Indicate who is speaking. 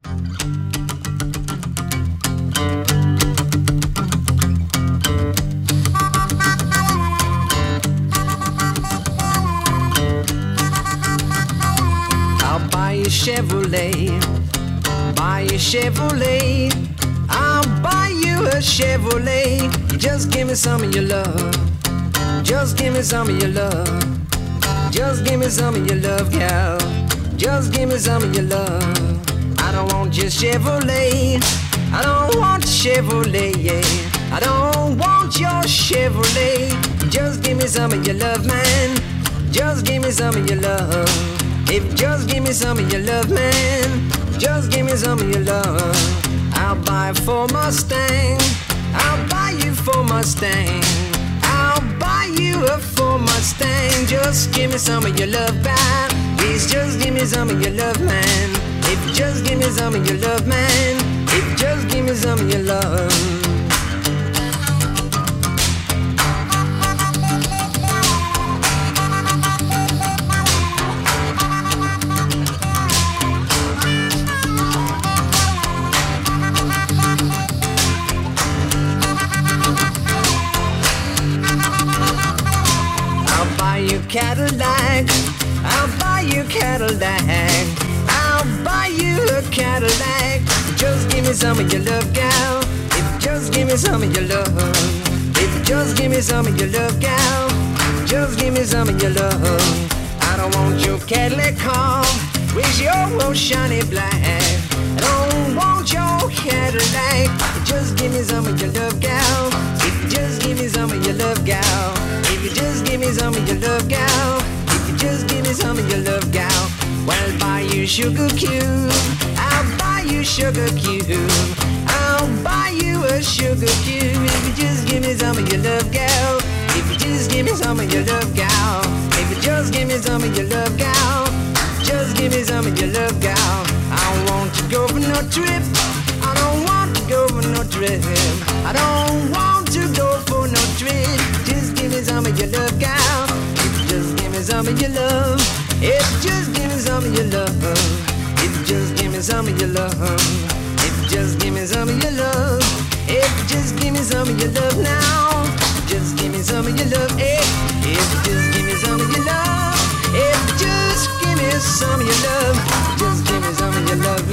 Speaker 1: I'll buy you Chevrolet, buy you Chevrolet. I'll buy you a Chevrolet. You just give me some of your love. Just give me some of your love. Just give me some of your love, gal. Just give me some of your love. I don't want your Chevrolet. I don't want Chevrolet, yeah. I don't want your Chevrolet. Just give me some of your love, man. Just give me some of your love. If you just give me some of your love, man. Just give me some of your love. I'll buy for Mustang. I'll buy you for Mustang. I'll buy you a Ford Mustang. Just give me some of your love, man. Please just give me some of your love, man. If you just give me some of your love, man. If you just give me some of your love. Cadillac, I'll buy you Cadillac. I'll buy you a Cadillac. Just give me some of your love, gal. If you just give me some of your love. If you just give me some of your love, gal. Just give me some of your love. I don't want your Cadillac car with your old shiny black. I don't want your Cadillac. Just give me some of your love, gal. If you just give me some of your love, gal. If you just give me some of your love, gal. If you just give me some of your love, gal. Well, I'll buy you sugar cube. I'll buy you sugar cube. I'll buy you a sugar cube. If you just give me some of your love, gal. If you just give me some of your love, gal. If you just give me some of your love, gal. Just give me some of your love, gal. I don't want to go for no trip. I don't want to go for no trip. I don't want to go for no trip. Just give me some of your love, gal. If you just give me some of your love. If you just give me some of your love. If you just give me some of your love. If you just give me some of your love. If you just give me some of your love now. Just give me some of your love. If you just give me some of your love. If you just give me some of your love. Just give me some of your love.